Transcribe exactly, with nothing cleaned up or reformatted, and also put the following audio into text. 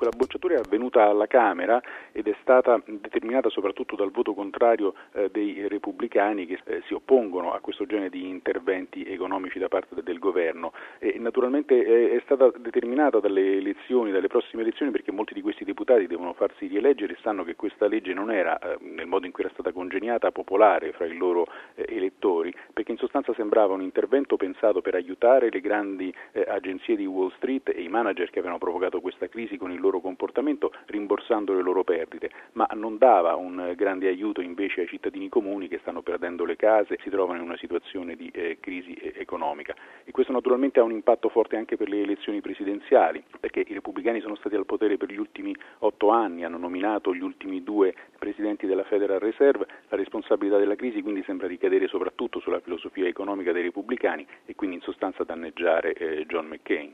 Quella bocciatura è avvenuta alla Camera ed è stata determinata soprattutto dal voto contrario eh, dei repubblicani che eh, si oppongono a questo genere di interventi economici da parte del governo e naturalmente è, è stata determinata dalle elezioni, dalle prossime elezioni, perché molti di questi deputati devono farsi rieleggere e sanno che questa legge non era, eh, nel modo in cui era stata congeniata, popolare fra i loro eh, elettori, perché in sostanza sembrava un intervento pensato per aiutare le grandi eh, agenzie di Wall Street e i manager che avevano provocato questa crisi con il loro comportamento, rimborsando le loro perdite, ma non dava un grande aiuto invece ai cittadini comuni che stanno perdendo le case, si trovano in una situazione di eh, crisi eh, economica. E questo naturalmente ha un impatto forte anche per le elezioni presidenziali, perché i repubblicani sono stati al potere per gli ultimi otto anni, hanno nominato gli ultimi due presidenti della Federal Reserve, la responsabilità della crisi quindi sembra ricadere soprattutto sulla filosofia economica dei repubblicani e quindi in sostanza danneggiare eh, John McCain.